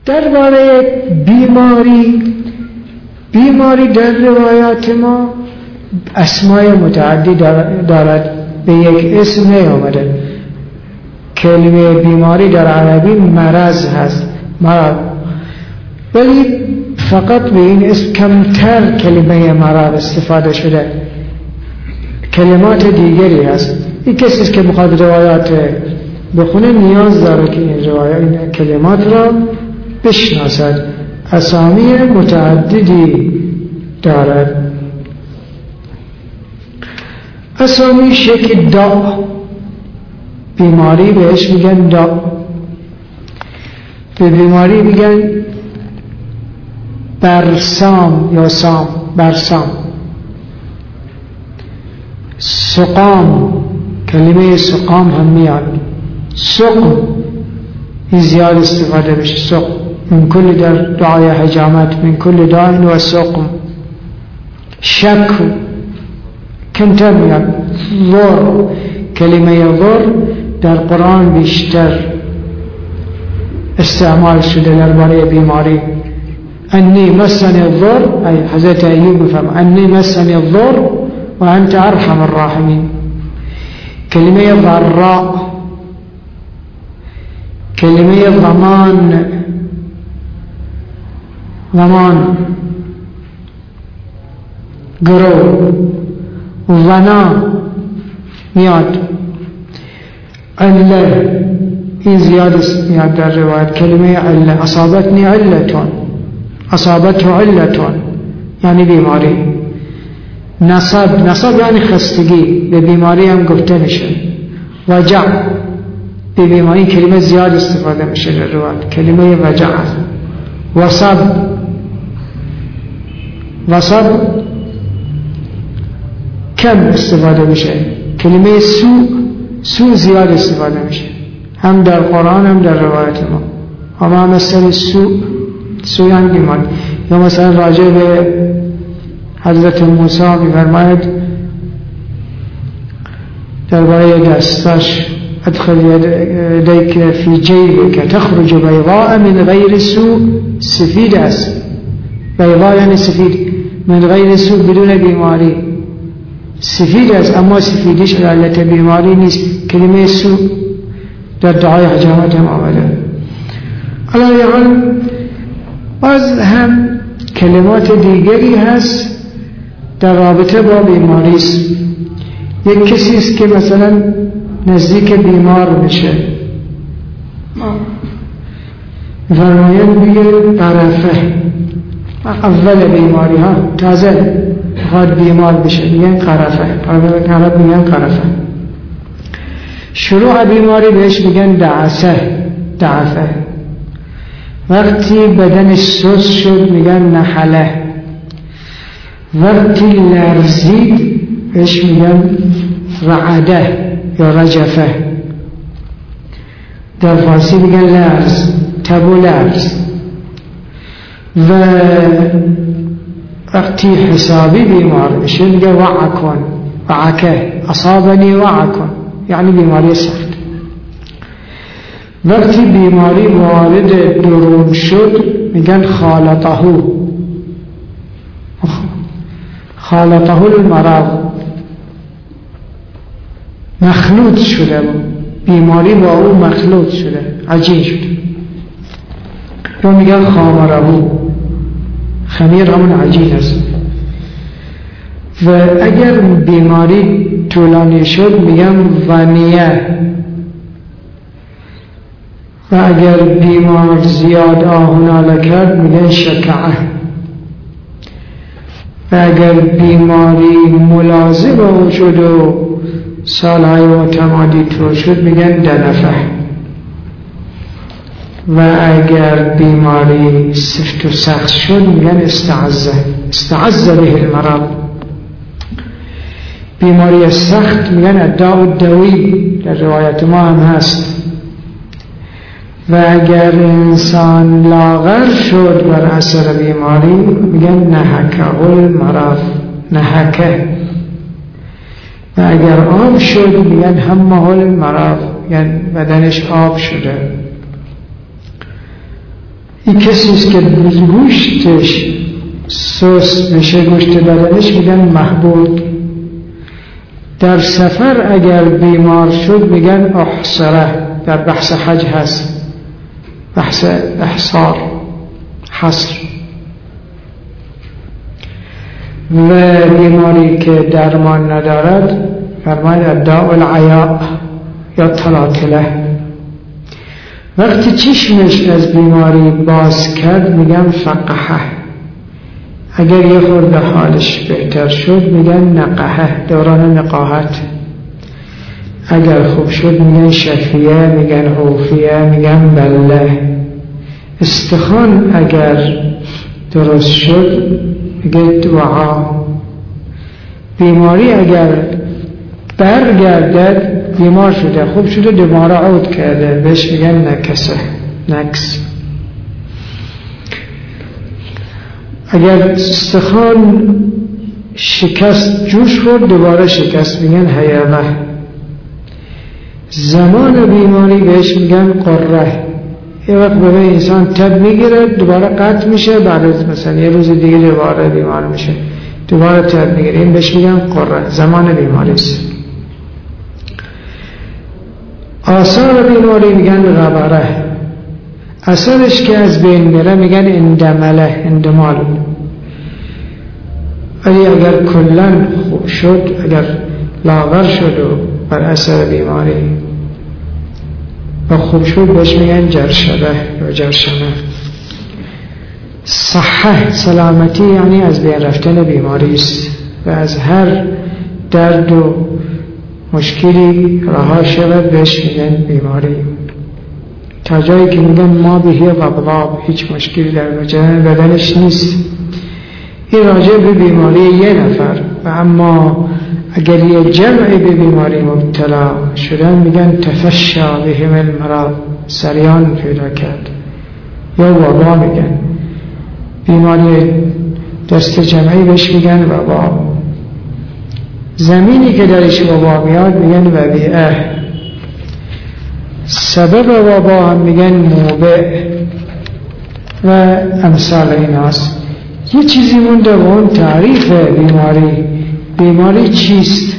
درباره بیماری در روایات ما اسمای متعدی دارد، به یک اسم نیامده. کلمه بیماری در عربی مرض هست، مرض، ولی فقط به این اسم کمتر کلمه مرض استفاده شده. کلمات دیگری هست. این کسی که بخواد روایات بخونه نیاز داره که این کلمات را بشناسد. اسامی متعددی دارد. اسامی شکل دا، بیماری بهش میگن دا، به بیماری میگن برسام یا سام، برسام. سقام، کلمه سقام هم میاد. سقم این زیاد استفاده بشه. سقم من کل در دعای حجامت من کل دائن و سقم. شک کمتر میاد. ضر، کلمه ضر در قرآن بیشتر استعمال شده درباره بیماری. انی مسنی الضر، ای حضرت ایوب میفهم انی مسنی الضر و انت ارحم الراحمین. کلمه ضراء، کلمه ضمان، ضمان، گرو، ظنا میاد. عله این زیاد میاد در روایت. کلمه عله، اصابتنی علتون، اصابته علتون یعنی بیماری. نصب یعنی خستگی، به بیماری هم گفته میشه. وجع، به بیماری کلمه زیاد استفاده میشه در روایت. کلمه وجع. وصب کم استفاده میشه. کلمه سوء زیاد استفاده میشه، هم در قرآن هم در روایت ما. اما مثل سوء یعنی بیماری. یا مثلا راجع به حضرت موسی میفرماید درباره دستش ادخل یدیک فی جیبک تخرج بیضاء من غیر سوء. سفید است، بیضاء یعنی سفید، من غیر سوء بدون بیماری. سفید است اما سفیدیش علت بیماری نیست. کلمه سوء در دعای حجامت هم آمده. علی حال باز هم کلمات دیگری هست در رابطه با بیماری است. یک کسی است که مثلا نزدیک بیمار میشه، فرمایند بگه قرفه، اول بیماری ها تازه خواهد بیمار بشه میگن قرفه، عرب میگن قرفه. شروع بیماری بهش میگن دعفه. وقتی بدن سوس شد میگن نحله. وقتی لرزید بهش میگن رعده یا رجفه. در فارسی میگن لرز، تب و لرز. و وقتی حسابی بیمار بشه میگه وعکه، اصابنی وعکن یعنی بیماری سخت. وقتی بیماری وارد درون شد میگن خالطه المرض، مخلوط شده، بیماری با او مخلوط شده، عجین شده. یا میگن خامره، خمیر همون عجین است. و اگر بیماری طولانی شد میگن ونیه. و اگر بیمار زیاد آهناله کرد میگن شکعه. و اگر بیماری ملاحظه با او شد و سالهای متمادی طول شد میگن دنفه. و اگر بیماری سفت و سخت شد میگن استعزه به المرض. بیماری سخت میگن الداء الدوی، در روایت ما هم هست. و اگر انسان لاغر شد بر اثر بیماری میگن نهکه المرض، نهکه. و اگر آب شد میگن همه المرض، یعنی بدنش آب شده. این کسیست که گوشتش سست بشه، گوشت بدنش، میگن محبود. در سفر اگر بیمار شد میگن احصره. در بحث حج هست، بحث احصار، حصر. و بیماری که درمان ندارد فرماید الداء العیاء یا تلاطله. وقتی چشمش از بیماری باز کرد میگن فقحه. اگر یه خورده حالش بهتر شد میگن نقحه، دوران نقاهت. اگر خوب شد میگن شفیه، میگن عوفیه، میگن بله. استخوان اگر درست شد میگه دعا. بیماری اگر برگردد، بیمار شده خوب شده دوباره عود کرده، بهش میگن نکسه، نکس. اگر استخوان شکست، جوش خورد دوباره شکست، میگن هیامه. زمان بیماری بهش میگن قره. یه وقت به انسان تب میگیره دوباره قطع میشه، بعد از مثلا یه روز دیگه دوباره بیمار میشه، دوباره تب میگیره. این بهش میگن قره، زمان بیماری است. آثار بیماری میگن غبره. اثرش که از بین میره میگن اندمله، اندمال. ولی اگر کلن خوب شد، اگر لاغر شد و بر اثر بیماری و خوب شد، بهش میگن جرشبه یا جرشمه. صحه، سلامتی، یعنی از بین رفتن بیماری است و از هر درد و مشکلی رها شود، بهش میگن بیماری. تا جایی که میگن ما بهی غبغاب، هیچ مشکلی در بدنش نیست. این راجع به بیماری یه نفر. و اما اگر یه جمعی به بیماری مبتلا شدن میگن تفشا بهم المرض، سریان پیدا کرد، یا وبا میگن. بیماری دست جمعی بهش میگن وبا. زمینی که درش وبا میاد میگن وبیعه. سبب وبا هم میگن موبع و امثال ایناست. یه چیزی مونده و اون تعریف بیماری. بیماری چیست؟